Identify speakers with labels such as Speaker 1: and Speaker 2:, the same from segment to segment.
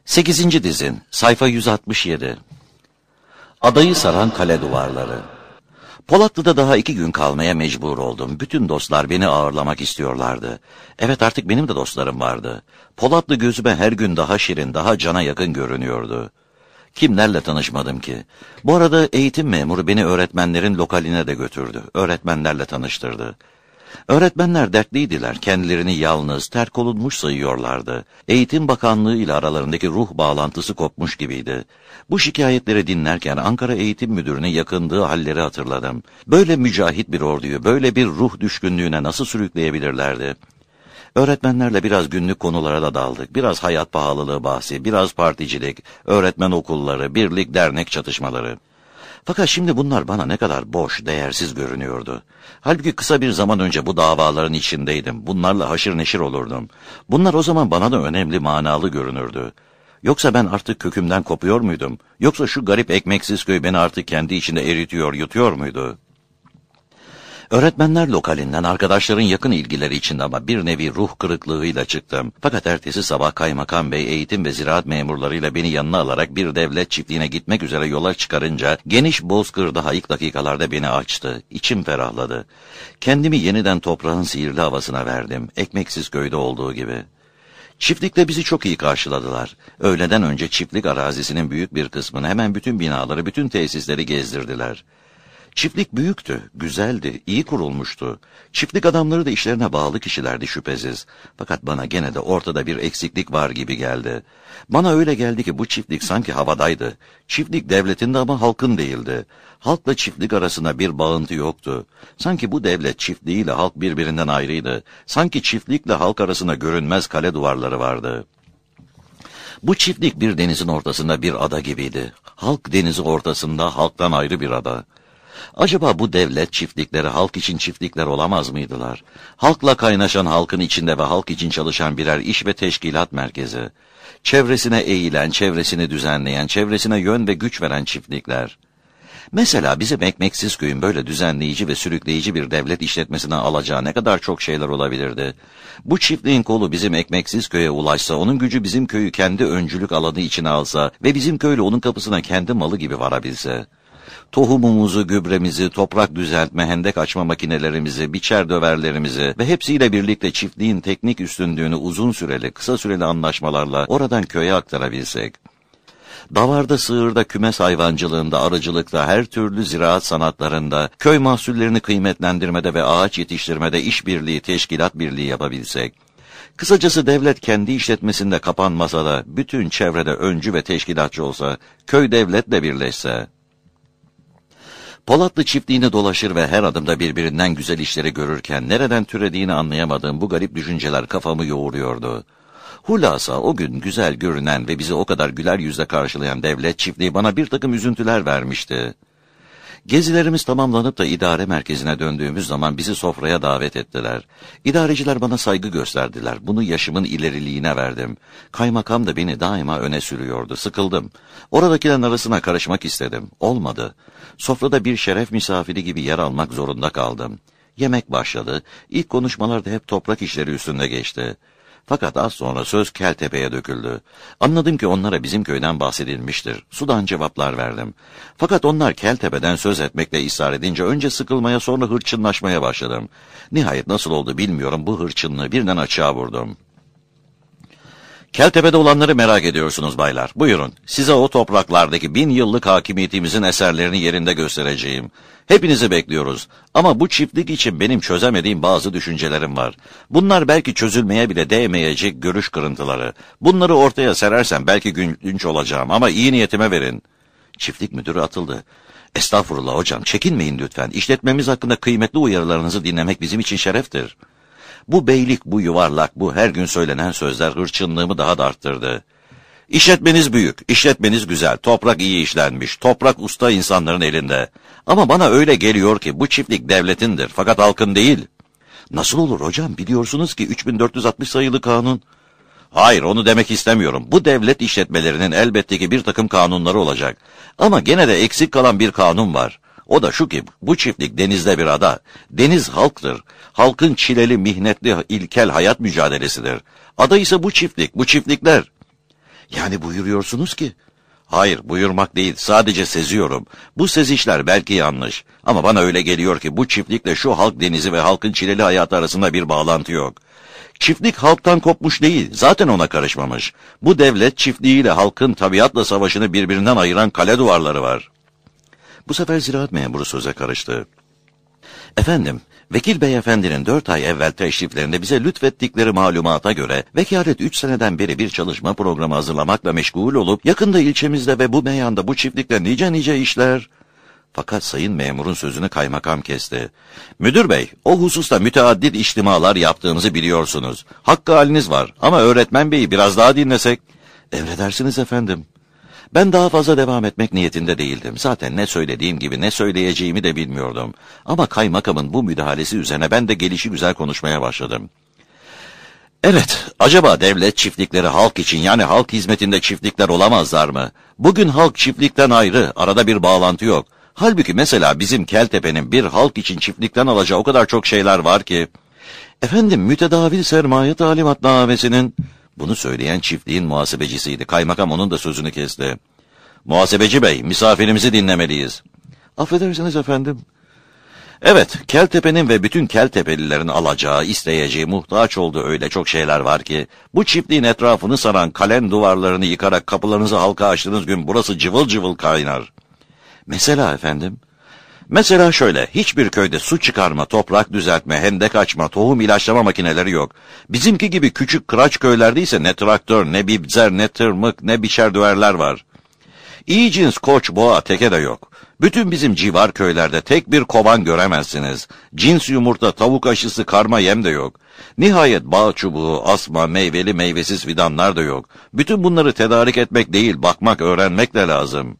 Speaker 1: 8. dizin, sayfa 167. Adayı saran kale duvarları. Polatlı'da daha 2 gün kalmaya mecbur oldum. Bütün dostlar beni ağırlamak istiyorlardı. Evet, artık benim de dostlarım vardı. Polatlı gözüme her gün daha şirin, daha cana yakın görünüyordu. Kimlerle tanışmadım ki? Bu arada eğitim memuru beni öğretmenlerin lokaline de götürdü. Öğretmenlerle tanıştırdı. Öğretmenler dertliydiler, kendilerini yalnız, terk olunmuş sayıyorlardı. Eğitim Bakanlığı ile aralarındaki ruh bağlantısı kopmuş gibiydi. Bu şikayetleri dinlerken Ankara Eğitim Müdürü'ne yakındığı halleri hatırladım. Böyle mücahit bir orduyu, böyle bir ruh düşkünlüğüne nasıl sürükleyebilirlerdi? Öğretmenlerle biraz günlük konulara da daldık. Biraz hayat pahalılığı bahsi, biraz particilik, öğretmen okulları, birlik dernek çatışmaları. Fakat şimdi bunlar bana ne kadar boş, değersiz görünüyordu. Halbuki kısa bir zaman önce bu davaların içindeydim. Bunlarla haşır neşir olurdum. Bunlar o zaman bana da önemli, manalı görünürdü. Yoksa ben artık kökümden kopuyor muydum? Yoksa şu garip ekmeksiz köy beni artık kendi içinde eritiyor, yutuyor muydu? Öğretmenler lokalinden arkadaşların yakın ilgileri içinde ama bir nevi ruh kırıklığıyla çıktım. Fakat ertesi sabah Kaymakam Bey eğitim ve ziraat memurlarıyla beni yanına alarak bir devlet çiftliğine gitmek üzere yola çıkarınca geniş bozkır daha ilk dakikalarda beni açtı. İçim ferahladı. Kendimi yeniden toprağın sihirli havasına verdim. Ekmeksiz köyde olduğu gibi. Çiftlikte bizi çok iyi karşıladılar. Öğleden önce çiftlik arazisinin büyük bir kısmını, hemen bütün binaları, bütün tesisleri gezdirdiler. Çiftlik büyüktü, güzeldi, iyi kurulmuştu. Çiftlik adamları da işlerine bağlı kişilerdi şüphesiz. Fakat bana gene de ortada bir eksiklik var gibi geldi. Bana öyle geldi ki bu çiftlik sanki havadaydı. Çiftlik devletin de ama halkın değildi. Halkla çiftlik arasında bir bağıntı yoktu. Sanki bu devlet çiftliğiyle halk birbirinden ayrıydı. Sanki çiftlikle halk arasında görünmez kale duvarları vardı. Bu çiftlik bir denizin ortasında bir ada gibiydi. Halk denizi ortasında, halktan ayrı bir ada. Acaba bu devlet çiftlikleri halk için çiftlikler olamaz mıydılar? Halkla kaynaşan, halkın içinde ve halk için çalışan birer iş ve teşkilat merkezi. Çevresine eğilen, çevresini düzenleyen, çevresine yön ve güç veren çiftlikler. Mesela bizim Ekmeksiz Köy'ün böyle düzenleyici ve sürükleyici bir devlet işletmesine alacağı ne kadar çok şeyler olabilirdi. Bu çiftliğin kolu bizim Ekmeksiz Köy'e ulaşsa, onun gücü bizim köyü kendi öncülük alanı içine alsa ve bizim köylü onun kapısına kendi malı gibi varabilse. Tohumumuzu, gübremizi, toprak düzeltme, hendek açma makinelerimizi, biçer döverlerimizi ve hepsiyle birlikte çiftliğin teknik üstünlüğünü uzun süreli, kısa süreli anlaşmalarla oradan köye aktarabilsek. Davarda, sığırda, kümes hayvancılığında, arıcılıkta, her türlü ziraat sanatlarında, köy mahsullerini kıymetlendirmede ve ağaç yetiştirmede işbirliği, teşkilat birliği yapabilsek. Kısacası devlet kendi işletmesinde kapanmasa da, bütün çevrede öncü ve teşkilatçı olsa, köy devletle birleşse. Polatlı çiftliğini dolaşır ve her adımda birbirinden güzel işleri görürken nereden türediğini anlayamadığım bu garip düşünceler kafamı yoğuruyordu. Hulasa o gün güzel görünen ve bizi o kadar güler yüzle karşılayan devlet çiftliği bana bir takım üzüntüler vermişti. Gezilerimiz tamamlanıp da idare merkezine döndüğümüz zaman bizi sofraya davet ettiler. İdareciler bana saygı gösterdiler. Bunu yaşımın ileriliğine verdim. Kaymakam da beni daima öne sürüyordu. Sıkıldım. Oradakilerin arasına karışmak istedim. Olmadı. Sofrada bir şeref misafiri gibi yer almak zorunda kaldım. Yemek başladı. İlk konuşmalarda hep toprak işleri üstünde geçti. Fakat az sonra söz Keltepe'ye döküldü. Anladım ki onlara bizim köyden bahsedilmiştir. Sudan cevaplar verdim. Fakat onlar Keltepe'den söz etmekle ısrar edince önce sıkılmaya, sonra hırçınlaşmaya başladım. Nihayet nasıl oldu bilmiyorum, bu hırçınlığı birden açığa vurdum. Keltepe'de olanları merak ediyorsunuz baylar. Buyurun, size o topraklardaki 1000 yıllık hakimiyetimizin eserlerini yerinde göstereceğim. Hepinizi bekliyoruz. Ama bu çiftlik için benim çözemediğim bazı düşüncelerim var. Bunlar belki çözülmeye bile değmeyecek görüş kırıntıları. Bunları ortaya serersem belki gülünç olacağım ama iyi niyetime verin. Çiftlik müdürü atıldı. Estağfurullah hocam, çekinmeyin lütfen. İşletmemiz hakkında kıymetli uyarılarınızı dinlemek bizim için şereftir. Bu beylik, bu yuvarlak, bu her gün söylenen sözler hırçınlığımı daha da arttırdı. İşletmeniz büyük, işletmeniz güzel, toprak iyi işlenmiş, toprak usta insanların elinde. Ama bana öyle geliyor ki bu çiftlik devletindir, fakat halkın değil. Nasıl olur hocam, biliyorsunuz ki 3460 sayılı kanun. Hayır, onu demek istemiyorum. Bu devlet işletmelerinin elbette ki bir takım kanunları olacak. Ama gene de eksik kalan bir kanun var. O da şu ki, bu çiftlik denizde bir ada. Deniz halktır. Halkın çileli, mihnetli, ilkel hayat mücadelesidir. Ada ise bu çiftlik, bu çiftlikler. Yani buyuruyorsunuz ki? Hayır, buyurmak değil, sadece seziyorum. Bu sezişler belki yanlış. Ama bana öyle geliyor ki bu çiftlikle şu halk denizi ve halkın çileli hayatı arasında bir bağlantı yok. Çiftlik halktan kopmuş değil, zaten ona karışmamış. Bu devlet çiftliğiyle halkın tabiatla savaşını birbirinden ayıran kale duvarları var. Bu sefer ziraat memuru söze karıştı. Efendim, Vekil Beyefendinin 4 ay evvel teşriflerinde bize lütfettikleri malumata göre vekalet 3 seneden beri bir çalışma programı hazırlamakla meşgul olup yakında ilçemizde ve bu meyanda bu çiftlikle nice işler... Fakat sayın memurun sözünü kaymakam kesti. Müdür bey, o hususta müteaddit içtimalar yaptığınızı biliyorsunuz. Hakkı haliniz var ama öğretmen beyi biraz daha dinlesek... Emredersiniz efendim. Ben daha fazla devam etmek niyetinde değildim. Zaten ne söylediğim gibi ne söyleyeceğimi de bilmiyordum. Ama kaymakamın bu müdahalesi üzerine ben de gelişigüzel konuşmaya başladım. Evet, acaba devlet çiftlikleri halk için yani halk hizmetinde çiftlikler olamazlar mı? Bugün halk çiftlikten ayrı, arada bir bağlantı yok. Halbuki mesela bizim Keltepe'nin bir halk için çiftlikten alacağı o kadar çok şeyler var ki... Efendim, mütedavil sermaye talimatnamesinin... Bunu söyleyen çiftliğin muhasebecisiydi. Kaymakam onun da sözünü kesti. Muhasebeci bey, misafirimizi dinlemeliyiz. Affedersiniz efendim. Evet, Keltepe'nin ve bütün Keltepelilerin alacağı, isteyeceği, muhtaç olduğu öyle çok şeyler var ki... Bu çiftliğin etrafını saran kalen duvarlarını yıkarak kapılarınızı halka açtığınız gün burası cıvıl cıvıl kaynar. Mesela efendim... Mesela şöyle, hiçbir köyde su çıkarma, toprak düzeltme, hendek açma, tohum ilaçlama makineleri yok. Bizimki gibi küçük kıraç köylerde ise ne traktör, ne bibzer, ne tırmık, ne biçer döverler var. İyi cins koç, boğa, teke de yok. Bütün bizim civar köylerde tek bir kovan göremezsiniz. Cins yumurta, tavuk aşısı, karma yem de yok. Nihayet bağ çubuğu, asma, meyveli, meyvesiz fidanlar da yok. Bütün bunları tedarik etmek değil, bakmak, öğrenmek de lazım.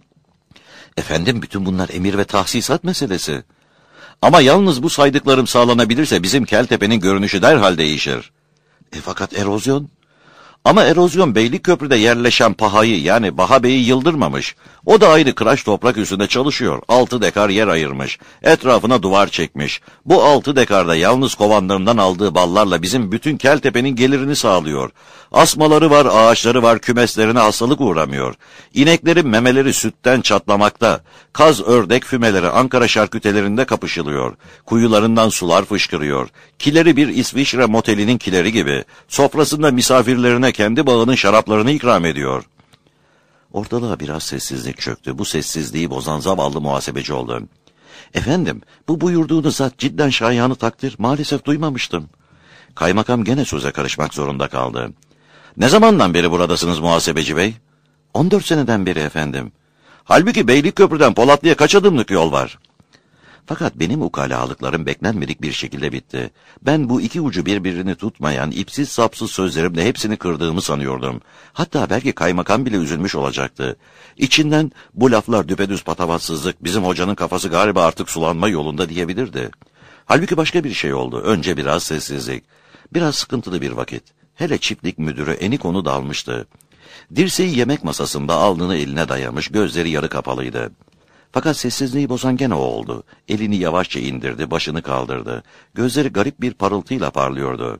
Speaker 1: Efendim, bütün bunlar emir ve tahsisat meselesi. Ama yalnız bu saydıklarım sağlanabilirse bizim Keltepe'nin görünüşü derhal değişir. Fakat erozyon? Ama erozyon Beylikköprü'de yerleşen Paha'yı yani Baha Bey'i yıldırmamış. O da ayrı kıraç toprak üstünde çalışıyor. 6 dekar yer ayırmış. Etrafına duvar çekmiş. Bu 6 dekarda yalnız kovanlarından aldığı ballarla bizim bütün Keltepe'nin gelirini sağlıyor. Asmaları var, ağaçları var, kümeslerine hastalık uğramıyor. İneklerin memeleri sütten çatlamakta. Kaz ördek fümeleri Ankara şarkütelerinde kapışılıyor. Kuyularından sular fışkırıyor. Kileri bir İsviçre motelinin kileri gibi. Sofrasında misafirlerine kendi bağının şaraplarını ikram ediyor. Ortalığa biraz sessizlik çöktü. Bu sessizliği bozan zavallı muhasebeci oldu. Efendim, bu buyurduğunuz zat cidden şayanı takdir. Maalesef duymamıştım. Kaymakam gene söze karışmak zorunda kaldı. Ne zamandan beri buradasınız muhasebeci bey? 14 seneden beri efendim. Halbuki Beylikköprü'den Polatlı'ya kaç adımlık yol var? Fakat benim ukalalıklarım beklenmedik bir şekilde bitti. Ben bu iki ucu birbirini tutmayan, ipsiz sapsız sözlerimle hepsini kırdığımı sanıyordum. Hatta belki kaymakam bile üzülmüş olacaktı. İçinden bu laflar düpedüz patavatsızlık, bizim hocanın kafası galiba artık sulanma yolunda diyebilirdi. Halbuki başka bir şey oldu. Önce biraz sessizlik. Biraz sıkıntılı bir vakit. Hele çiftlik müdürü Enikonu dalmıştı. Dirseği yemek masasında alnını eline dayamış, gözleri yarı kapalıydı. Fakat sessizliği bozan gene o oldu. Elini yavaşça indirdi, başını kaldırdı. Gözleri garip bir parıltıyla parlıyordu.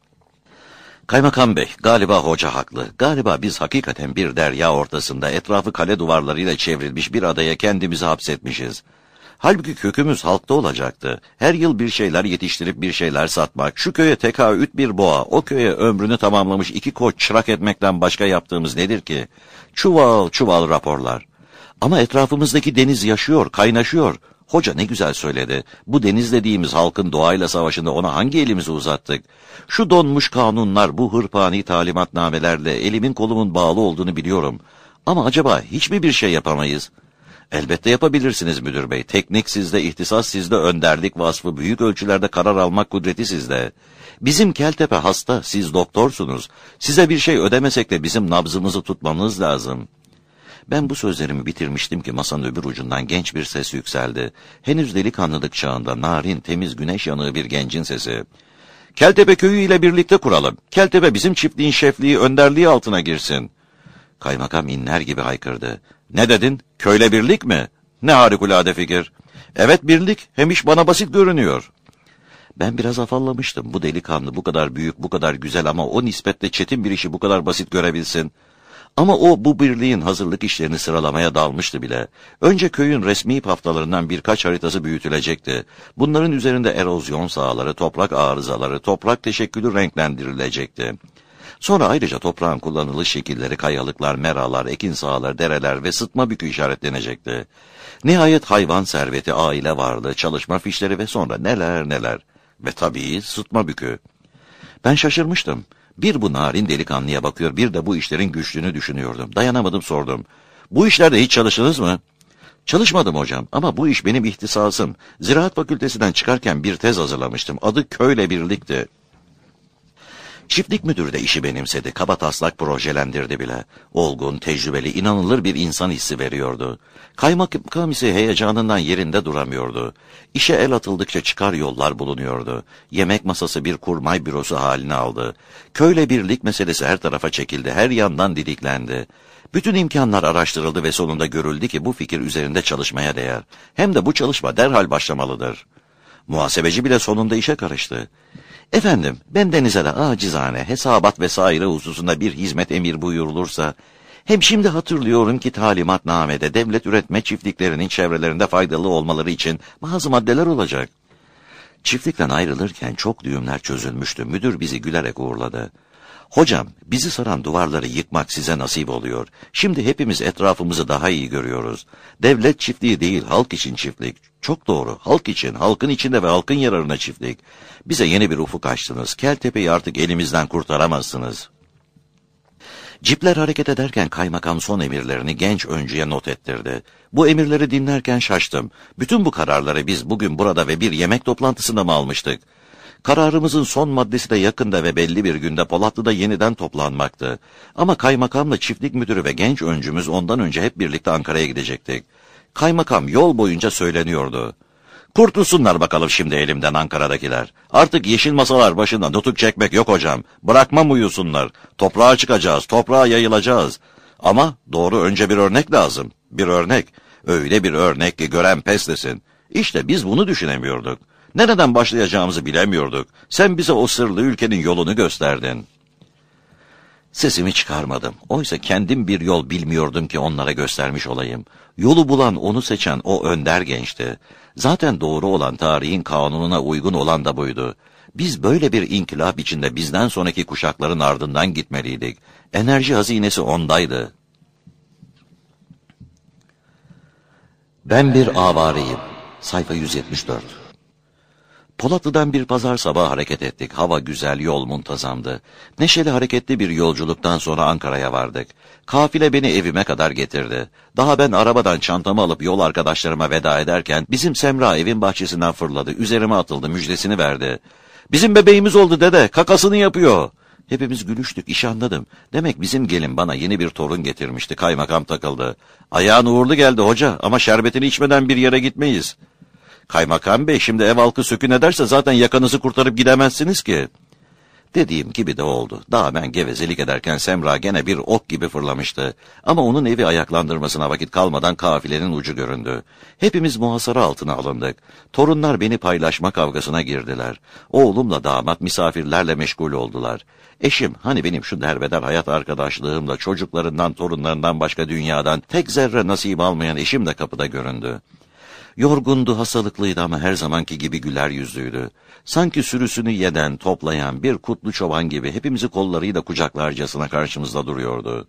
Speaker 1: Kaymakam bey, galiba hoca haklı. Galiba biz hakikaten bir derya ortasında etrafı kale duvarlarıyla çevrilmiş bir adaya kendimizi hapsetmişiz. Halbuki kökümüz halkta olacaktı. Her yıl bir şeyler yetiştirip bir şeyler satmak, şu köye tekaüt bir boğa, o köye ömrünü tamamlamış 2 koç çırak etmekten başka yaptığımız nedir ki? Çuval çuval raporlar. Ama etrafımızdaki deniz yaşıyor, kaynaşıyor. Hoca ne güzel söyledi. Bu deniz dediğimiz halkın doğayla savaşında ona hangi elimizi uzattık? Şu donmuş kanunlar, bu hırpani talimatnamelerle elimin kolumun bağlı olduğunu biliyorum. Ama acaba hiç mi bir şey yapamayız? Elbette yapabilirsiniz müdür bey. Teknik sizde, ihtisas sizde, önderlik vasfı, büyük ölçülerde karar almak kudreti sizde. Bizim Keltepe hasta, siz doktorsunuz. Size bir şey ödemesek de bizim nabzımızı tutmanız lazım. Ben bu sözlerimi bitirmiştim ki masanın öbür ucundan genç bir ses yükseldi. Henüz delikanlılık çağında narin, temiz güneş yanığı bir gencin sesi. Keltepe köyü ile birlikte kuralım. Keltepe bizim çiftliğin şefliği, önderliği altına girsin. Kaymakam inler gibi haykırdı. Ne dedin? Köyle birlik mi? Ne harikulade fikir. Evet birlik, hem iş bana basit görünüyor. Ben biraz afallamıştım. Bu delikanlı bu kadar büyük, bu kadar güzel ama o nispetle çetin bir işi bu kadar basit görebilsin. Ama o bu birliğin hazırlık işlerini sıralamaya dalmıştı bile. Önce köyün resmi haftalarından birkaç haritası büyütülecekti. Bunların üzerinde erozyon sahaları, toprak arızaları, toprak teşekkülü renklendirilecekti. Sonra ayrıca toprağın kullanılış şekilleri, kayalıklar, meralar, ekin sahaları, dereler ve sıtma bükü işaretlenecekti. Nihayet hayvan serveti, aile varlığı, çalışma fişleri ve sonra neler neler. Ve tabii sıtma bükü. Ben şaşırmıştım. Bir bu narin delikanlıya bakıyor, bir de bu işlerin güçlüğünü düşünüyordum. Dayanamadım, sordum. Bu işlerde hiç çalıştınız mı? Çalışmadım hocam ama bu iş benim ihtisasım. Ziraat Fakültesinden çıkarken bir tez hazırlamıştım. Adı Köyle Birlik'ti. Çiftlik müdürü de işi benimsedi. Kabataslak projelendirdi bile. Olgun, tecrübeli, inanılır bir insan hissi veriyordu. Kaymakam ise heyecanından yerinde duramıyordu. İşe el atıldıkça çıkar yollar bulunuyordu. Yemek masası bir kurmay bürosu haline aldı. Köyle birlik meselesi her tarafa çekildi. Her yandan didiklendi. Bütün imkanlar araştırıldı ve sonunda görüldü ki bu fikir üzerinde çalışmaya değer. Hem de bu çalışma derhal başlamalıdır. Muhasebeci bile sonunda işe karıştı. Efendim, ben denize de acizane, hesabat vesaire hususunda bir hizmet emir buyurulursa, hem şimdi hatırlıyorum ki talimatnamede devlet üretme çiftliklerinin çevrelerinde faydalı olmaları için bazı maddeler olacak. Çiftlikten ayrılırken çok düğümler çözülmüştü. Müdür bizi gülerek uğurladı. Hocam, bizi saran duvarları yıkmak size nasip oluyor. Şimdi hepimiz etrafımızı daha iyi görüyoruz. Devlet çiftliği değil, halk için çiftlik. Çok doğru, halk için, halkın içinde ve halkın yararına çiftlik. Bize yeni bir ufuk açtınız. Keltepe'yi artık elimizden kurtaramazsınız. Cipler hareket ederken kaymakam son emirlerini genç öncüye not ettirdi. Bu emirleri dinlerken şaştım. Bütün bu kararları biz bugün burada ve bir yemek toplantısında mı almıştık? Kararımızın son maddesi de yakında ve belli bir günde Polatlı'da yeniden toplanmaktı. Ama kaymakamla çiftlik müdürü ve genç öncümüz ondan önce hep birlikte Ankara'ya gidecektik. Kaymakam yol boyunca söyleniyordu. Kurtulsunlar bakalım şimdi elimden Ankara'dakiler. Artık yeşil masalar başında nutuk çekmek yok hocam. Bırakmam uyusunlar. Toprağa çıkacağız, toprağa yayılacağız. Ama doğru önce bir örnek lazım. Bir örnek. Öyle bir örnek ki gören pes desin. İşte biz bunu düşünemiyorduk. Nereden başlayacağımızı bilemiyorduk. Sen bize o sırlı ülkenin yolunu gösterdin. Sesimi çıkarmadım. Oysa kendim bir yol bilmiyordum ki onlara göstermiş olayım. Yolu bulan, onu seçen o önder gençti. Zaten doğru olan, tarihin kanununa uygun olan da buydu. Biz böyle bir inkılap içinde bizden sonraki kuşakların ardından gitmeliydik. Enerji hazinesi ondaydı. Ben bir avareyim. Sayfa 174. Polatlı'dan bir pazar sabahı hareket ettik. Hava güzel, yol muntazamdı. Neşeli hareketli bir yolculuktan sonra Ankara'ya vardık. Kafile beni evime kadar getirdi. Daha ben arabadan çantamı alıp yol arkadaşlarıma veda ederken bizim Semra evin bahçesinden fırladı. Üzerime atıldı, müjdesini verdi. Bizim bebeğimiz oldu dede, kakasını yapıyor. Hepimiz gülüştük, işi anladım. Demek bizim gelin bana yeni bir torun getirmişti. Kaymakam takıldı. Ayağın uğurlu geldi hoca ama şerbetini içmeden bir yere gitmeyiz. Kaymakam bey şimdi ev halkı sökün ederse zaten yakanızı kurtarıp gidemezsiniz ki. Dediğim gibi de oldu. Daha ben gevezelik ederken Semra gene bir ok gibi fırlamıştı. Ama onun evi ayaklandırmasına vakit kalmadan kafilenin ucu göründü. Hepimiz muhasara altına alındık. Torunlar beni paylaşma kavgasına girdiler. Oğlumla damat misafirlerle meşgul oldular. Eşim, hani benim şu derbeder hayat arkadaşlığımla çocuklarından torunlarından başka dünyadan tek zerre nasip almayan eşim de kapıda göründü. Yorgundu, hastalıklıydı ama her zamanki gibi güler yüzlüydü. Sanki sürüsünü yeden, toplayan bir kutlu çoban gibi hepimizi kollarıyla kucaklarcasına karşımızda duruyordu.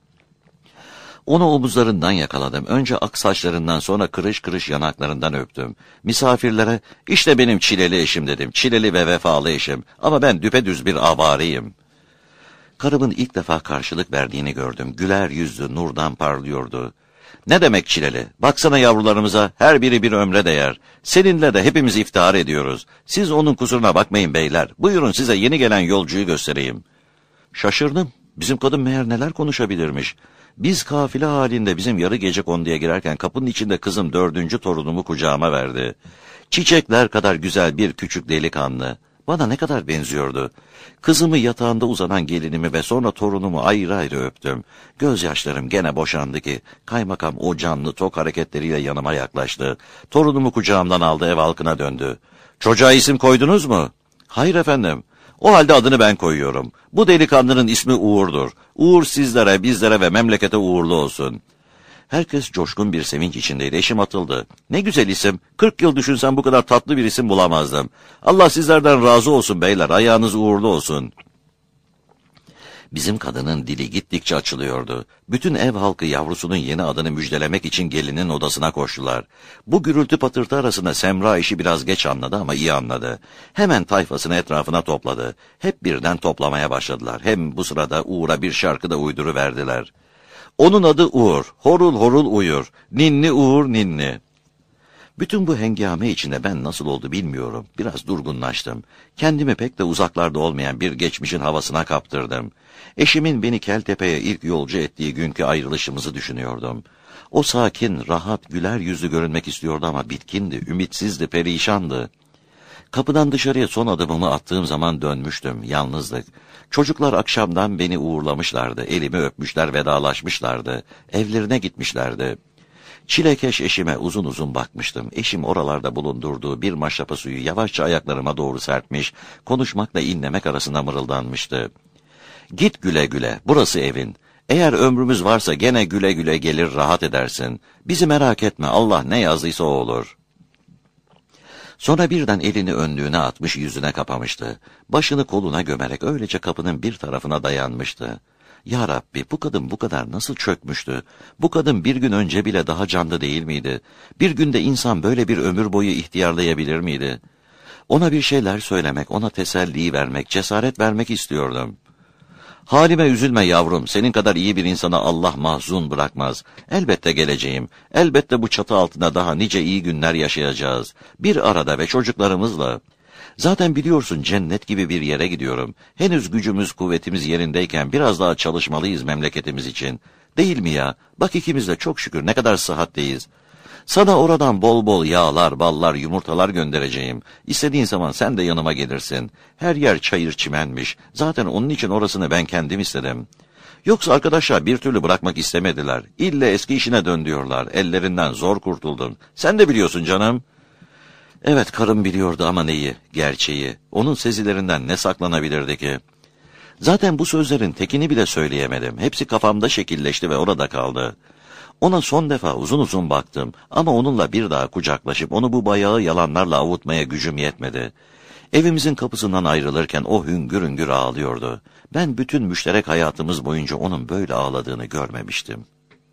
Speaker 1: Onu omuzlarından yakaladım. Önce ak saçlarından sonra kırış kırış yanaklarından öptüm. Misafirlere, işte benim çileli eşim dedim. Çileli ve vefalı eşim. Ama ben düpedüz bir avariyim. Karımın ilk defa karşılık verdiğini gördüm. Güler yüzlü, nurdan parlıyordu. Ne demek çileli? Baksana yavrularımıza, her biri bir ömre değer. Seninle de hepimiz iftihar ediyoruz. Siz onun kusuruna bakmayın beyler. Buyurun size yeni gelen yolcuyu göstereyim. Şaşırdım. Bizim kadın meğer neler konuşabilirmiş. Biz kafile halinde bizim yarı gece konduya girerken kapının içinde kızım 4. torunumu kucağıma verdi. Çiçekler kadar güzel bir küçük delikanlı. Bana ne kadar benziyordu. Kızımı yatağında uzanan gelinimi ve sonra torunumu ayrı ayrı öptüm. Gözyaşlarım gene boşandı ki kaymakam o canlı tok hareketleriyle yanıma yaklaştı. Torunumu kucağımdan aldı, ev halkına döndü. Çocuğa isim koydunuz mu? Hayır efendim. O halde adını ben koyuyorum. Bu delikanlının ismi Uğur'dur. Uğur sizlere, bizlere ve memlekete uğurlu olsun. Herkes coşkun bir sevinç içindeydi. Eşim atıldı. Ne güzel isim. 40 yıl düşünsem bu kadar tatlı bir isim bulamazdım. Allah sizlerden razı olsun beyler. Ayağınız uğurlu olsun. Bizim kadının dili gittikçe açılıyordu. Bütün ev halkı yavrusunun yeni adını müjdelemek için gelinin odasına koştular. Bu gürültü patırtı arasında Semra işi biraz geç anladı ama iyi anladı. Hemen tayfasını etrafına topladı. Hep birden toplamaya başladılar. Hem bu sırada Uğur'a bir şarkı da uyduruverdiler. Onun adı Uğur, horul horul uyur, ninni Uğur ninni. Bütün bu hengame içinde ben nasıl oldu bilmiyorum. Biraz durgunlaştım. Kendimi pek de uzaklarda olmayan bir geçmişin havasına kaptırdım. Eşimin beni Keltepe'ye ilk yolcu ettiği günkü ayrılışımızı düşünüyordum. O sakin, rahat, güler yüzlü görünmek istiyordu ama bitkindi, ümitsizdi, perişandı. Kapıdan dışarıya son adımımı attığım zaman dönmüştüm, yalnızlık. Çocuklar akşamdan beni uğurlamışlardı, elimi öpmüşler, vedalaşmışlardı, evlerine gitmişlerdi. Çilekeş eşime uzun uzun bakmıştım. Eşim oralarda bulundurduğu bir maşrapa suyu yavaşça ayaklarıma doğru serpmiş, konuşmakla inlemek arasında mırıldanmıştı. Git güle güle, burası evin. Eğer ömrümüz varsa gene güle güle gelir rahat edersin. Bizi merak etme, Allah ne yazdıysa o olur. Sonra birden elini önlüğüne atmış, yüzüne kapamıştı. Başını koluna gömerek öylece kapının bir tarafına dayanmıştı. Ya Rabbi, bu kadın bu kadar nasıl çökmüştü? Bu kadın bir gün önce bile daha canlı değil miydi? Bir günde insan böyle bir ömür boyu ihtiyarlayabilir miydi? Ona bir şeyler söylemek, ona teselli vermek, cesaret vermek istiyordum. Halime üzülme yavrum, senin kadar iyi bir insana Allah mahzun bırakmaz. Elbette geleceğim, elbette bu çatı altında daha nice iyi günler yaşayacağız. Bir arada ve çocuklarımızla. Zaten biliyorsun cennet gibi bir yere gidiyorum. Henüz gücümüz, kuvvetimiz yerindeyken biraz daha çalışmalıyız memleketimiz için. Değil mi ya? Bak ikimiz de çok şükür ne kadar sıhhatteyiz. Sana oradan bol bol yağlar, ballar, yumurtalar göndereceğim. İstediğin zaman sen de yanıma gelirsin. Her yer çayır çimenmiş. Zaten onun için orasını ben kendim istedim. Yoksa arkadaşlar bir türlü bırakmak istemediler. İlle eski işine dön diyorlar. Ellerinden zor kurtuldun. Sen de biliyorsun canım. Evet, karım biliyordu ama neyi? Gerçeği. Onun sezilerinden ne saklanabilirdi ki? Zaten bu sözlerin tekini bile söyleyemedim. Hepsi kafamda şekilleşti ve orada kaldı. Ona son defa uzun uzun baktım ama onunla bir daha kucaklaşıp onu bu bayağı yalanlarla avutmaya gücüm yetmedi. Evimizin kapısından ayrılırken o hüngür hüngür ağlıyordu. Ben bütün müşterek hayatımız boyunca onun böyle ağladığını görmemiştim.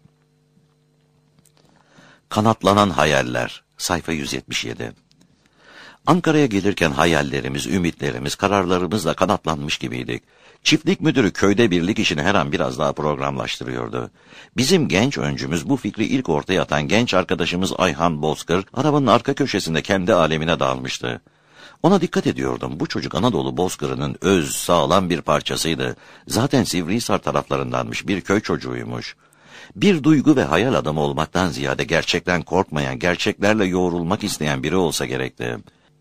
Speaker 1: Kanatlanan hayaller. Sayfa 177. Ankara'ya gelirken hayallerimiz, ümitlerimiz, kararlarımızla kanatlanmış gibiydik. Çiftlik müdürü köyde birlik işini her an biraz daha programlaştırıyordu. Bizim genç öncümüz, bu fikri ilk ortaya atan genç arkadaşımız Ayhan Bozkır, arabanın arka köşesinde kendi alemine dalmıştı. Ona dikkat ediyordum. Bu çocuk Anadolu bozkırının öz, sağlam bir parçasıydı. Zaten Sivrihisar taraflarındanmış, bir köy çocuğuymuş. Bir duygu ve hayal adamı olmaktan ziyade gerçekten korkmayan, gerçeklerle yoğrulmak isteyen biri olsa gerekti.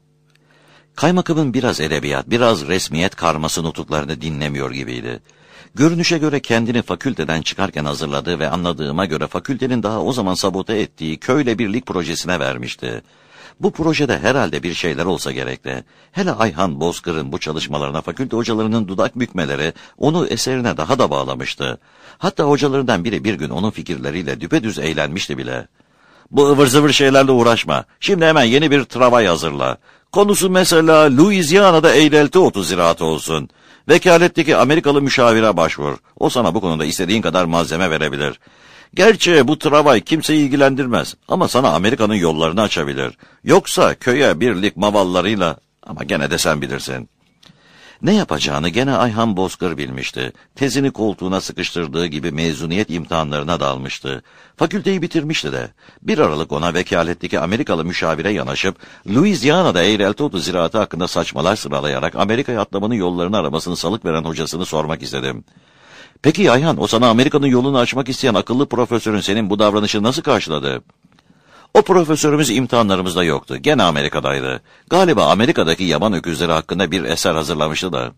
Speaker 1: Kaymakamın biraz edebiyat, biraz resmiyet karması nutuklarını dinlemiyor gibiydi. Görünüşe göre kendini fakülteden çıkarken hazırladığı ve anladığıma göre fakültenin daha o zaman sabote ettiği köyle birlik projesine vermişti. Bu projede herhalde bir şeyler olsa gerekti. Hele Ayhan Bozkır'ın bu çalışmalarına fakülte hocalarının dudak bükmeleri onu eserine daha da bağlamıştı. Hatta hocalarından biri bir gün onun fikirleriyle düpedüz eğlenmişti bile. Bu ıvır zıvır şeylerle uğraşma. Şimdi hemen yeni bir travay hazırla. Konusu mesela Louisiana'da eğrelti otu ziraatı olsun. Vekaletteki Amerikalı müşavire başvur. O sana bu konuda istediğin kadar malzeme verebilir. Gerçi bu travay kimseyi ilgilendirmez ama sana Amerika'nın yollarını açabilir. Yoksa köye birlik mavallarıyla, ama gene de sen bilirsin. Ne yapacağını gene Ayhan Bozkır bilmişti. Tezini koltuğuna sıkıştırdığı gibi mezuniyet imtihanlarına dalmıştı. Fakülteyi bitirmişti de. 1 Aralık ona vekaletteki Amerikalı müşavire yanaşıp Louisiana'da eğrelti otu ziraatı hakkında saçmalar sıralayarak Amerika'ya atlamanın yollarını aramasını salık veren hocasını sormak istedim. Peki Ayhan, o sana Amerika'nın yolunu açmak isteyen akıllı profesörün senin bu davranışı nasıl karşıladı? O profesörümüz imtihanlarımızda yoktu. Gene Amerika'daydı. Galiba Amerika'daki yaban öküzleri hakkında bir eser hazırlamıştı da.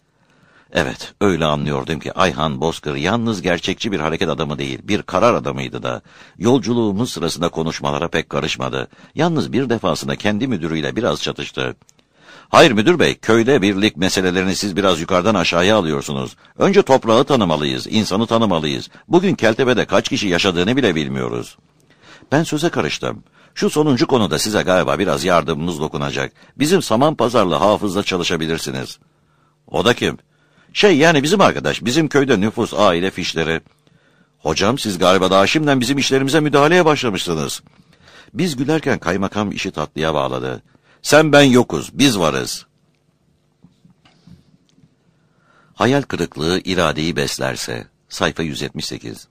Speaker 1: Evet, öyle anlıyordum ki Ayhan Bozkır yalnız gerçekçi bir hareket adamı değil, bir karar adamıydı da. Yolculuğumuz sırasında konuşmalara pek karışmadı. Yalnız bir defasında kendi müdürüyle biraz çatıştı. Hayır müdür bey, köyde birlik meselelerini siz biraz yukarıdan aşağıya alıyorsunuz. Önce toprağı tanımalıyız, insanı tanımalıyız. Bugün Keltepe'de kaç kişi yaşadığını bile bilmiyoruz. Ben söze karıştım. Şu sonuncu konuda size galiba biraz yardımımız dokunacak. Bizim Samanpazarlı Hafız'la çalışabilirsiniz. O da kim? Yani bizim arkadaş, bizim köyde nüfus, aile fişleri. Hocam siz galiba daha şimdiden bizim işlerimize müdahaleye başlamışsınız. Biz gülerken kaymakam işi tatlıya bağladı. Sen ben yokuz, biz varız. Hayal kırıklığı iradeyi beslerse. Sayfa 178.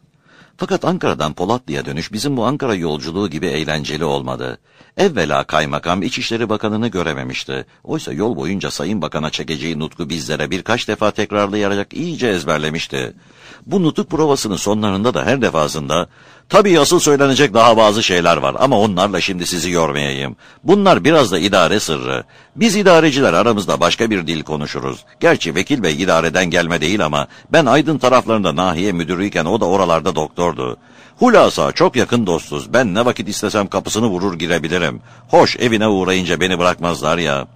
Speaker 1: Fakat Ankara'dan Polatlı'ya dönüş bizim bu Ankara yolculuğu gibi eğlenceli olmadı. Evvela kaymakam İçişleri Bakanı'nı görememişti. Oysa yol boyunca Sayın Bakan'a çekeceği nutku bizlere birkaç defa tekrarlayarak iyice ezberlemişti. Bu nutuk provasının sonlarında da her defasında, "Tabii asıl söylenecek daha bazı şeyler var ama onlarla şimdi sizi yormayayım. Bunlar biraz da idare sırrı. Biz idareciler aramızda başka bir dil konuşuruz. Gerçi vekil bey idareden gelme değil ama ben Aydın taraflarında nahiye müdürüyken o da oralarda doktordu. Hulasa çok yakın dostuz. Ben ne vakit istesem kapısını vurur girebilirim. Hoş evine uğrayınca beni bırakmazlar ya."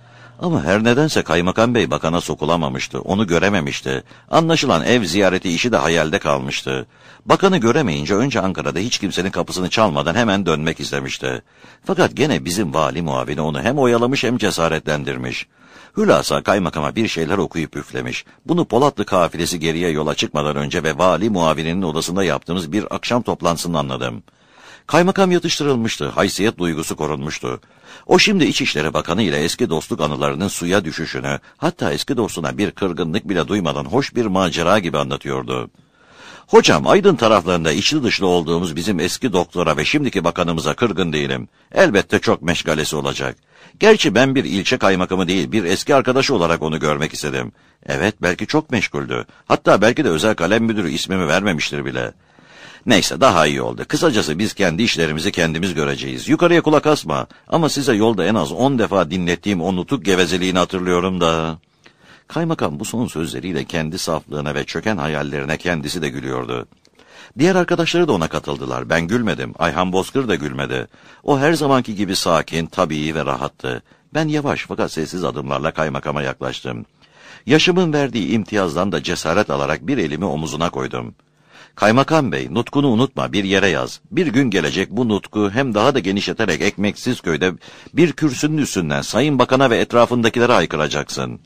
Speaker 1: Ama her nedense kaymakam bey bakana sokulamamıştı, onu görememişti. Anlaşılan ev ziyareti işi de hayalde kalmıştı. Bakanı göremeyince önce Ankara'da hiç kimsenin kapısını çalmadan hemen dönmek istemişti. Fakat gene bizim vali muavini onu hem oyalamış hem cesaretlendirmiş. Hülasa kaymakama bir şeyler okuyup üflemiş. Bunu Polatlı kafilesi geriye yola çıkmadan önce ve vali muavininin odasında yaptığımız bir akşam toplantısını anladım. Kaymakam yatıştırılmıştı, haysiyet duygusu korunmuştu. O şimdi İçişleri Bakanı ile eski dostluk anılarının suya düşüşünü, hatta eski dostuna bir kırgınlık bile duymadan hoş bir macera gibi anlatıyordu. "Hocam, Aydın taraflarında içli dışlı olduğumuz bizim eski doktora ve şimdiki bakanımıza kırgın değilim. Elbette çok meşgalesi olacak. Gerçi ben bir ilçe kaymakamı değil, bir eski arkadaşı olarak onu görmek istedim. Evet, belki çok meşguldü. Hatta belki de özel kalem müdürü ismimi vermemiştir bile. Neyse, daha iyi oldu. Kısacası biz kendi işlerimizi kendimiz göreceğiz. Yukarıya kulak asma. Ama size yolda en az 10 defa dinlettiğim o nutuk gevezeliğini hatırlıyorum da." Kaymakam bu son sözleriyle kendi saflığına ve çöken hayallerine kendisi de gülüyordu. Diğer arkadaşları da ona katıldılar. Ben gülmedim. Ayhan Bozkır da gülmedi. O her zamanki gibi sakin, tabii ve rahattı. Ben yavaş fakat sessiz adımlarla kaymakama yaklaştım. Yaşımın verdiği imtiyazdan da cesaret alarak bir elimi omuzuna koydum. "Kaymakam bey, nutkunu unutma, bir yere yaz. Bir gün gelecek bu nutku hem daha da genişleterek Ekmeksiz Köy'de bir kürsünün üstünden Sayın Bakan'a ve etrafındakilere haykıracaksın."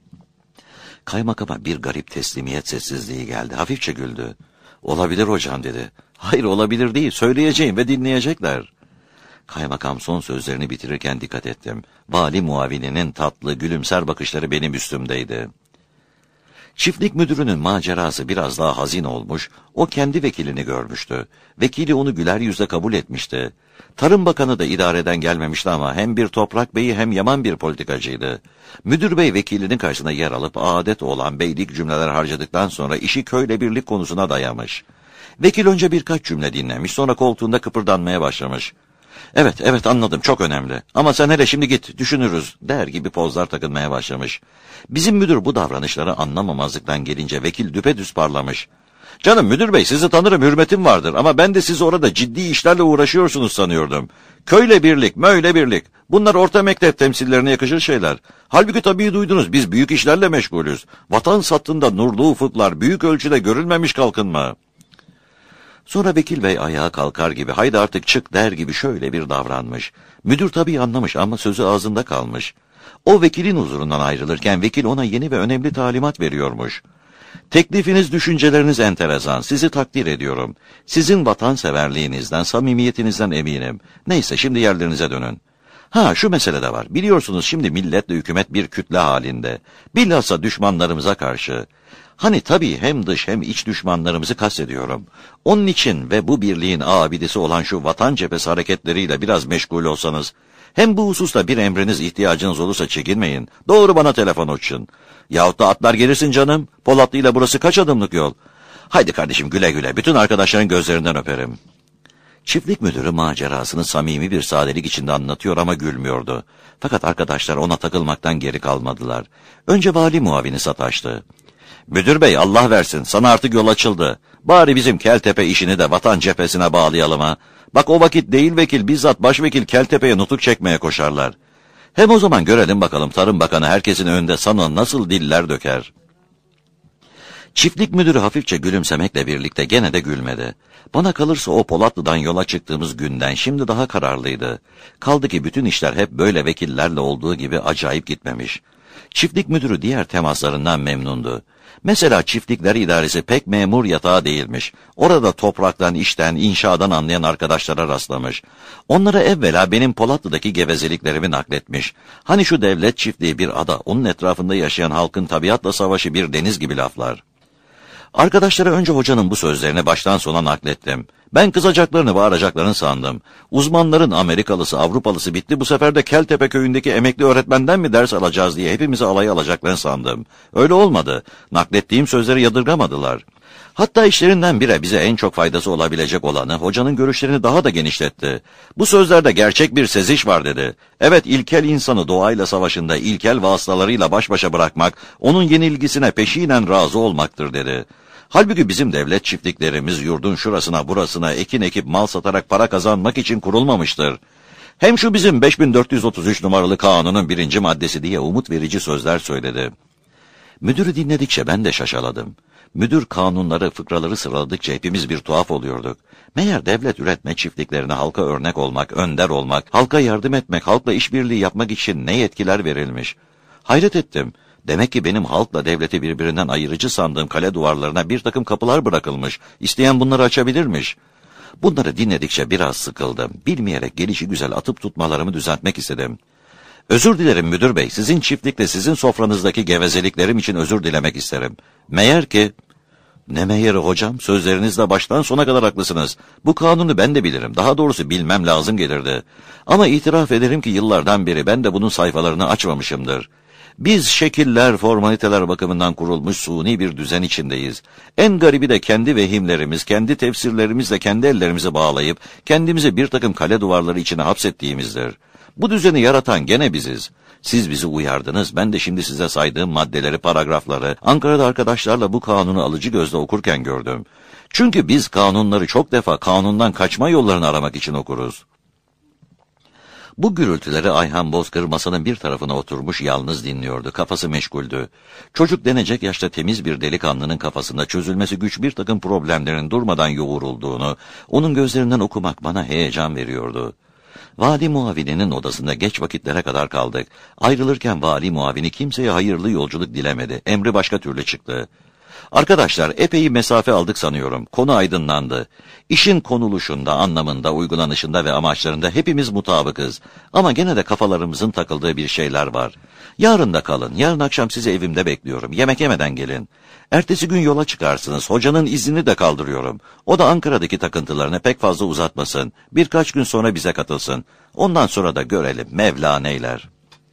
Speaker 1: Kaymakama bir garip teslimiyet sessizliği geldi. Hafifçe güldü. "Olabilir hocam," dedi. "Hayır, olabilir değil, söyleyeceğim ve dinleyecekler." Kaymakam son sözlerini bitirirken dikkat ettim. Vali muavininin tatlı, gülümser bakışları benim üstümdeydi. Çiftlik müdürünün macerası biraz daha hazin olmuş, o kendi vekilini görmüştü. Vekili onu güler yüzle kabul etmişti. Tarım Bakanı da idareden gelmemişti ama hem bir toprak beyi hem yaman bir politikacıydı. Müdür bey vekilinin karşısına yer alıp adet olan beylik cümleler harcadıktan sonra işi köyle birlik konusuna dayamış. Vekil önce birkaç cümle dinlemiş, sonra koltuğunda kıpırdanmaya başlamış. Evet anladım, çok önemli. Ama sen hele şimdi git, düşünürüz," der gibi pozlar takınmaya başlamış. Bizim müdür bu davranışları anlamamazlıktan gelince vekil düpedüz parlamış. "Canım müdür bey, sizi tanırım, hürmetim vardır ama ben de siz orada ciddi işlerle uğraşıyorsunuz sanıyordum. Köyle birlik, möyle birlik. Bunlar orta mektep temsillerine yakışır şeyler. Halbuki tabii duydunuz, biz büyük işlerle meşgulüz. Vatan sattığında nurlu ufuklar, büyük ölçüde görülmemiş kalkınma." Sonra vekil bey ayağa kalkar gibi, "Haydi artık çık," der gibi şöyle bir davranmış. Müdür tabii anlamış ama sözü ağzında kalmış. O vekilin huzurundan ayrılırken vekil ona yeni ve önemli talimat veriyormuş. "Teklifiniz, düşünceleriniz enteresan, sizi takdir ediyorum. Sizin vatanseverliğinizden, samimiyetinizden eminim. Neyse, şimdi yerlerinize dönün. Şu mesele de var. Biliyorsunuz şimdi milletle hükümet bir kütle halinde. Bilhassa düşmanlarımıza karşı. Hani tabii hem dış hem iç düşmanlarımızı kastediyorum. Onun için ve bu birliğin abidesi olan şu vatan cephesi hareketleriyle biraz meşgul olsanız, hem bu hususta bir emriniz, ihtiyacınız olursa çekinmeyin. Doğru bana telefon açın. Yahut da atlar gelirsin canım. Polatlı ile burası kaç adımlık yol? Haydi kardeşim, güle güle. Bütün arkadaşların gözlerinden öperim." Çiftlik müdürü macerasını samimi bir sadelik içinde anlatıyor ama gülmüyordu. Fakat arkadaşlar ona takılmaktan geri kalmadılar. Önce vali muavini sataştı. "Müdür bey, Allah versin, sana artık yol açıldı. Bari bizim Keltepe işini de vatan cephesine bağlayalım ha. Bak o vakit değil vekil, bizzat başvekil Keltepe'ye nutuk çekmeye koşarlar. Hem o zaman görelim bakalım Tarım Bakanı herkesin önünde sana nasıl diller döker. Çiftlik müdürü hafifçe gülümsemekle birlikte gene de gülmedi. Bana kalırsa o Polatlı'dan yola çıktığımız günden şimdi daha kararlıydı. Kaldı ki bütün işler hep böyle vekillerle olduğu gibi acayip gitmemiş. Çiftlik müdürü diğer temaslarından memnundu. Mesela çiftlikler idaresi pek memur yatağı değilmiş. Orada topraktan, işten, inşadan anlayan arkadaşlara rastlamış. Onlara evvela benim Polatlı'daki gevezeliklerimi nakletmiş. Hani şu devlet çiftliği bir ada, onun etrafında yaşayan halkın tabiatla savaşı bir deniz gibi laflar. Arkadaşlara önce hocanın bu sözlerini baştan sona naklettim. Ben kızacaklarını, bağıracaklarını sandım. Uzmanların Amerikalısı, Avrupalısı bitti, bu sefer de Keltepe köyündeki emekli öğretmenden mi ders alacağız diye hepimizi alaya alacaklarını sandım. Öyle olmadı. Naklettiğim sözleri yadırgamadılar. Hatta işlerinden biri bize en çok faydası olabilecek olanı, hocanın görüşlerini daha da genişletti. Bu sözlerde gerçek bir seziş var dedi. Evet, ilkel insanı doğayla savaşında ilkel vasıtalarıyla baş başa bırakmak, onun yenilgisine peşinen razı olmaktır dedi. Halbuki bizim devlet çiftliklerimiz yurdun şurasına burasına ekin ekip mal satarak para kazanmak için kurulmamıştır. Hem şu bizim 5433 numaralı kanunun 1. maddesi diye umut verici sözler söyledi. Müdürü dinledikçe ben de şaşaladım. Müdür kanunları, fıkraları sıraladıkça hepimiz bir tuhaf oluyorduk. Meğer devlet üretme çiftliklerine halka örnek olmak, önder olmak, halka yardım etmek, halkla işbirliği yapmak için ne yetkiler verilmiş. Hayret ettim. Demek ki benim halkla devleti birbirinden ayırıcı sandığım kale duvarlarına bir takım kapılar bırakılmış. İsteyen bunları açabilirmiş. Bunları dinledikçe biraz sıkıldım. Bilmeyerek gelişigüzel atıp tutmalarımı düzeltmek istedim. Özür dilerim müdür bey, sizin çiftlikle sizin sofranızdaki gevezeliklerim için özür dilemek isterim. Meğer ki... Ne meyeri hocam, sözlerinizle baştan sona kadar haklısınız. Bu kanunu ben de bilirim, daha doğrusu bilmem lazım gelirdi. Ama itiraf ederim ki yıllardan beri ben de bunun sayfalarını açmamışımdır. Biz şekiller, formaliteler bakımından kurulmuş suni bir düzen içindeyiz. En garibi de kendi vehimlerimiz, kendi tefsirlerimizle kendi ellerimizi bağlayıp, kendimizi bir takım kale duvarları içine hapsettiğimizdir. Bu düzeni yaratan gene biziz. Siz bizi uyardınız, ben de şimdi size saydığım maddeleri, paragrafları, Ankara'da arkadaşlarla bu kanunu alıcı gözle okurken gördüm. Çünkü biz kanunları çok defa kanundan kaçma yollarını aramak için okuruz. Bu gürültüleri Ayhan Bozkır masanın bir tarafına oturmuş yalnız dinliyordu, kafası meşguldü. Çocuk denecek yaşta temiz bir delikanlının kafasında çözülmesi güç bir takım problemlerin durmadan yoğrulduğunu, onun gözlerinden okumak bana heyecan veriyordu. Vali muavininin odasında geç vakitlere kadar kaldık. Ayrılırken vali muavini kimseye hayırlı yolculuk dilemedi. Emri başka türlü çıktı. Arkadaşlar, epey mesafe aldık sanıyorum. Konu aydınlandı. İşin konuluşunda, anlamında, uygulanışında ve amaçlarında hepimiz mutabıkız. Ama gene de kafalarımızın takıldığı bir şeyler var. Yarın da kalın. Yarın akşam sizi evimde bekliyorum. Yemek yemeden gelin. Ertesi gün yola çıkarsınız. Hocanın iznini de kaldırıyorum. O da Ankara'daki takıntılarını pek fazla uzatmasın. Birkaç gün sonra bize katılsın. Ondan sonra da görelim Mevla neyler.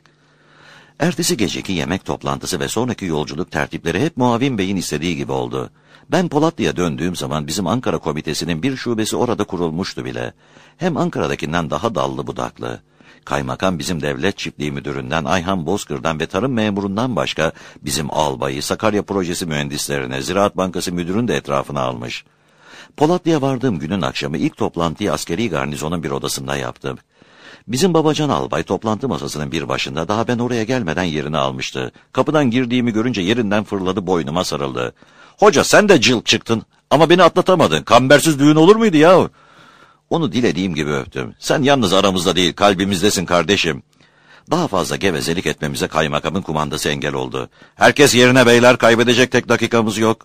Speaker 1: Ertesi geceki yemek toplantısı ve sonraki yolculuk tertipleri hep muavin beyin istediği gibi oldu. Ben Polatlı'ya döndüğüm zaman bizim Ankara komitesinin bir şubesi orada kurulmuştu bile. Hem Ankara'dakinden daha dallı budaklı. Kaymakam bizim devlet çiftliği müdüründen, Ayhan Bozkır'dan ve tarım memurundan başka bizim albayı, Sakarya projesi mühendislerine, Ziraat Bankası müdürünün de etrafına almış. Polatlı'ya vardığım günün akşamı ilk toplantıyı askeri garnizonun bir odasında yaptım. Bizim babacan albay toplantı masasının bir başında, daha ben oraya gelmeden yerini almıştı. Kapıdan girdiğimi görünce yerinden fırladı, boynuma sarıldı. Hoca sen de cılk çıktın ama beni atlatamadın. Kambersiz düğün olur muydu ya? Onu dilediğim gibi öptüm. Sen yalnız aramızda değil, kalbimizdesin kardeşim. Daha fazla gevezelik etmemize kaymakamın kumandası engel oldu. Herkes yerine beyler, kaybedecek tek dakikamız yok.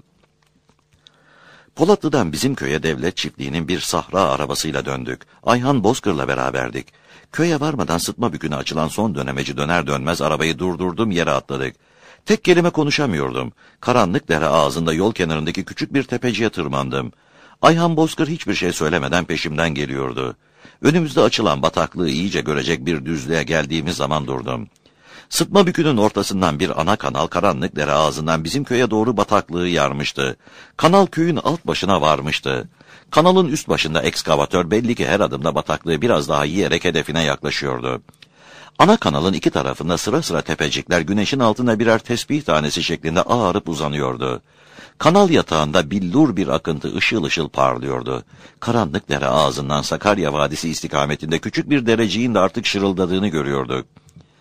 Speaker 1: Polatlı'dan bizim köye devlet çiftliğinin bir sahra arabasıyla döndük. Ayhan Bozkır'la beraberdik. Köye varmadan sıtma büküne açılan son dönemeci döner dönmez arabayı durdurdum, yere atladık. Tek kelime konuşamıyordum. Karanlık dere ağzında yol kenarındaki küçük bir tepeciye tırmandım. Ayhan Bozkır hiçbir şey söylemeden peşimden geliyordu. Önümüzde açılan bataklığı iyice görecek bir düzlüğe geldiğimiz zaman durdum. Sıtma bükünün ortasından bir ana kanal karanlık dere ağzından bizim köye doğru bataklığı yarmıştı. Kanal köyün alt başına varmıştı. Kanalın üst başında ekskavatör belli ki her adımda bataklığı biraz daha yiyerek hedefine yaklaşıyordu. Ana kanalın iki tarafında sıra sıra tepecikler güneşin altında birer tesbih tanesi şeklinde ağarıp uzanıyordu. Kanal yatağında billur bir akıntı ışıl ışıl parlıyordu. Karanlık dere ağzından Sakarya Vadisi istikametinde küçük bir dereciğin de artık şırıldadığını görüyorduk.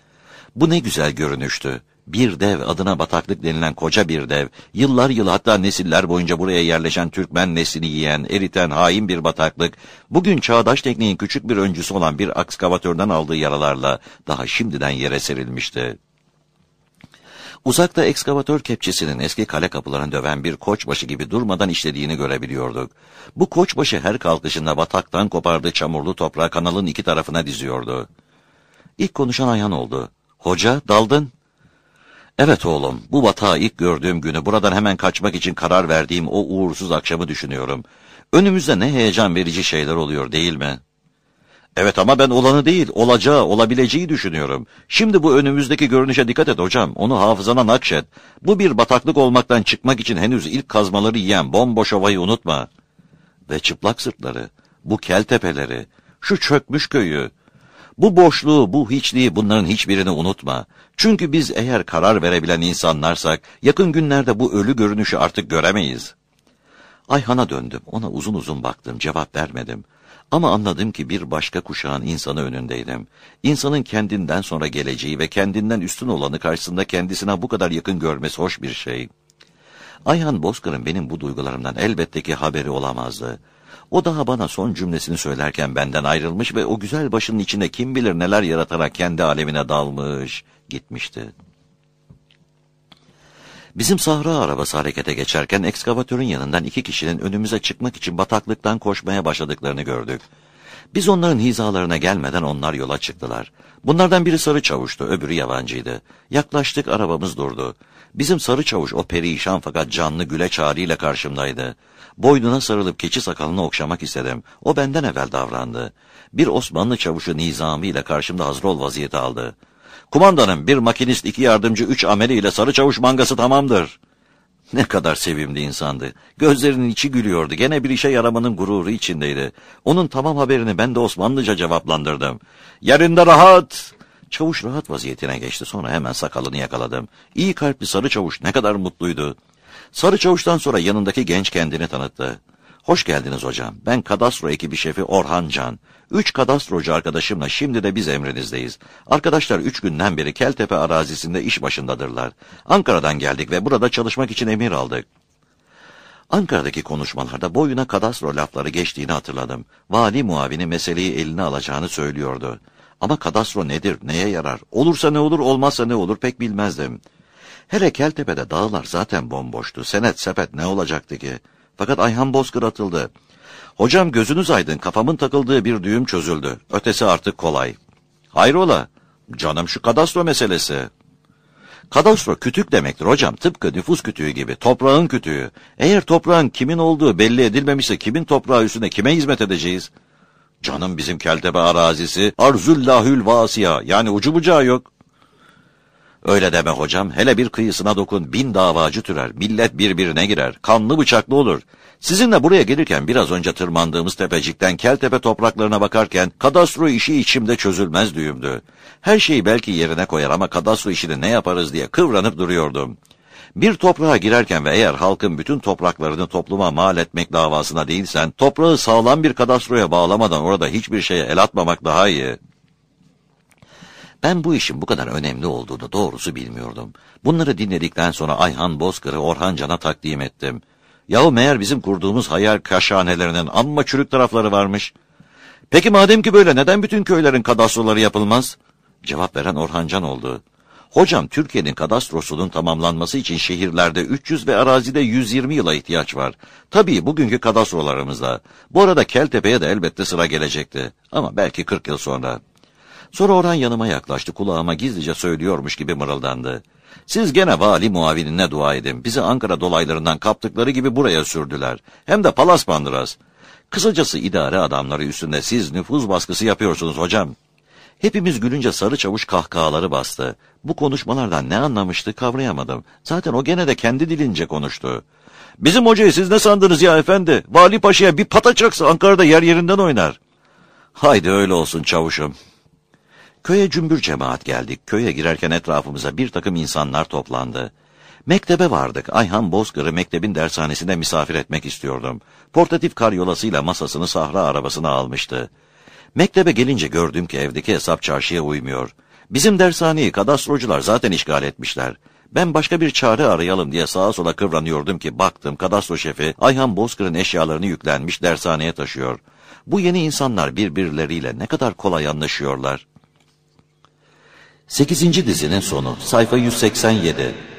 Speaker 1: Bu ne güzel görünüştü. Bir dev, adına bataklık denilen koca bir dev, yıllar yılı hatta nesiller boyunca buraya yerleşen Türkmen neslini yiyen, eriten hain bir bataklık, bugün çağdaş tekniğin küçük bir öncüsü olan bir ekskavatörden aldığı yaralarla daha şimdiden yere serilmişti. Uzakta ekskavatör kepçesinin eski kale kapılarını döven bir koçbaşı gibi durmadan işlediğini görebiliyorduk. Bu koçbaşı her kalkışında bataktan kopardığı çamurlu toprağı kanalın iki tarafına diziyordu. İlk konuşan Ayhan oldu. "Hoca, daldın." "Evet oğlum, bu batağı ilk gördüğüm günü, buradan hemen kaçmak için karar verdiğim o uğursuz akşamı düşünüyorum. Önümüzde ne heyecan verici şeyler oluyor, değil mi?" "Evet ama ben olanı değil, olacağı, olabileceği düşünüyorum. Şimdi bu önümüzdeki görünüşe dikkat et hocam, onu hafızana nakşet. Bu bir bataklık olmaktan çıkmak için henüz ilk kazmaları yiyen bomboş ovayı unutma. Ve çıplak sırtları, bu kel tepeleri, şu çökmüş köyü, bu boşluğu, bu hiçliği, bunların hiçbirini unutma. Çünkü biz eğer karar verebilen insanlarsak, yakın günlerde bu ölü görünüşü artık göremeyiz." Ayhan'a döndüm, ona uzun uzun baktım, cevap vermedim. Ama anladım ki bir başka kuşağın insanı önündeydim. İnsanın kendinden sonra geleceği ve kendinden üstün olanı karşısında kendisine bu kadar yakın görmesi hoş bir şey. Ayhan Bozkır'ın benim bu duygularımdan elbette ki haberi olamazdı. O daha bana son cümlesini söylerken benden ayrılmış ve o güzel başının içinde kim bilir neler yaratarak kendi alemine dalmış, gitmişti. Bizim sahra arabası harekete geçerken ekskavatörün yanından iki kişinin önümüze çıkmak için bataklıktan koşmaya başladıklarını gördük. Biz onların hizalarına gelmeden onlar yola çıktılar. Bunlardan biri sarı çavuştu, öbürü yabancıydı. Yaklaştık, arabamız durdu. Bizim sarı çavuş o perişan fakat canlı güleç haliyle karşımdaydı. Boynuna sarılıp keçi sakalını okşamak istedim. O benden evvel davrandı. Bir Osmanlı çavuşu nizamiyle karşımda hazır ol vaziyeti aldı. "Kumandanım, bir makinist, iki yardımcı, 3 ameli ile sarı çavuş mangası tamamdır." Ne kadar sevimli insandı. Gözlerinin içi gülüyordu. Gene bir işe yaramanın gururu içindeydi. Onun tamam haberini ben de Osmanlıca cevaplandırdım. "Yerinde rahat." Çavuş rahat vaziyetine geçti. Sonra hemen sakalını yakaladım. İyi kalpli sarı çavuş ne kadar mutluydu. Sarı çavuştan sonra yanındaki genç kendini tanıttı. "Hoş geldiniz hocam. Ben kadastro ekibi şefi Orhan Can. 3 kadastrocu arkadaşımla şimdi de biz emrinizdeyiz. Arkadaşlar 3 günden beri Keltepe arazisinde iş başındadırlar. Ankara'dan geldik ve burada çalışmak için emir aldık." Ankara'daki konuşmalarda boyuna kadastro lafları geçtiğini hatırladım. Vali muavini meseleyi eline alacağını söylüyordu. Ama kadastro nedir, neye yarar, olursa ne olur, olmazsa ne olur pek bilmezdim. Hele Keltepe'de dağlar zaten bomboştu. Senet sepet ne olacaktı ki? Fakat Ayhan Bozkır atıldı. "Hocam gözünüz aydın, kafamın takıldığı bir düğüm çözüldü. Ötesi artık kolay." "Hayrola?" "Canım şu kadastro meselesi." "Kadastro kütük demektir hocam, tıpkı nüfus kütüğü gibi, toprağın kütüğü. Eğer toprağın kimin olduğu belli edilmemişse kimin toprağı üstüne kime hizmet edeceğiz?" "Canım bizim Keltepe arazisi arzüllahül vasiya, yani ucu bucağı yok." "Öyle deme hocam, hele bir kıyısına dokun, 1000 davacı türer, millet birbirine girer, kanlı bıçaklı olur. Sizinle buraya gelirken biraz önce tırmandığımız tepecikten Keltepe topraklarına bakarken kadastro işi içimde çözülmez düğümdü. Her şeyi belki yerine koyar ama kadastro işini ne yaparız diye kıvranıp duruyordum. Bir toprağa girerken ve eğer halkın bütün topraklarını topluma mal etmek davasına değilsen, toprağı sağlam bir kadastroya bağlamadan orada hiçbir şeye el atmamak daha iyi." Ben bu işin bu kadar önemli olduğunu doğrusu bilmiyordum. Bunları dinledikten sonra Ayhan Bozkır'ı Orhan Can'a takdim ettim. "Yahu meğer bizim kurduğumuz hayal kaşhanelerinin amma çürük tarafları varmış." "Peki madem ki böyle neden bütün köylerin kadastroları yapılmaz?" Cevap veren Orhan Can oldu. "Hocam Türkiye'nin kadastrosunun tamamlanması için şehirlerde 300 ve arazide 120 yıla ihtiyaç var. Tabii bugünkü kadastrolarımızda. Bu arada Keltepe'ye de elbette sıra gelecekti. Ama belki 40 yıl sonra." Sonra Orhan yanıma yaklaştı, kulağıma gizlice söylüyormuş gibi mırıldandı. "Siz gene vali muavinine dua edin. Bizi Ankara dolaylarından kaptıkları gibi buraya sürdüler. Hem de palas pandıras. Kısacası idare adamları üstünde siz nüfuz baskısı yapıyorsunuz hocam." Hepimiz gülünce sarı çavuş kahkahaları bastı. Bu konuşmalardan ne anlamıştı kavrayamadım. Zaten o gene de kendi dilince konuştu. "Bizim hocayı siz ne sandınız ya efendi? Vali Paşa'ya bir pata çaksa Ankara'da yer yerinden oynar." "Haydi öyle olsun çavuşum." Köye cümbür cemaat geldik. Köye girerken etrafımıza bir takım insanlar toplandı. Mektebe vardık. Ayhan Bozkır'ı mektebin dershanesinde misafir etmek istiyordum. Portatif karyolasıyla masasını sahra arabasına almıştı. Mektebe gelince gördüm ki evdeki hesap çarşıya uymuyor. Bizim dershaneyi kadastrocular zaten işgal etmişler. Ben başka bir çare arayalım diye sağa sola kıvranıyordum ki baktım kadastro şefi Ayhan Bozkır'ın eşyalarını yüklenmiş dershaneye taşıyor. Bu yeni insanlar birbirleriyle ne kadar kolay anlaşıyorlar. 8. dizinin sonu, sayfa 187.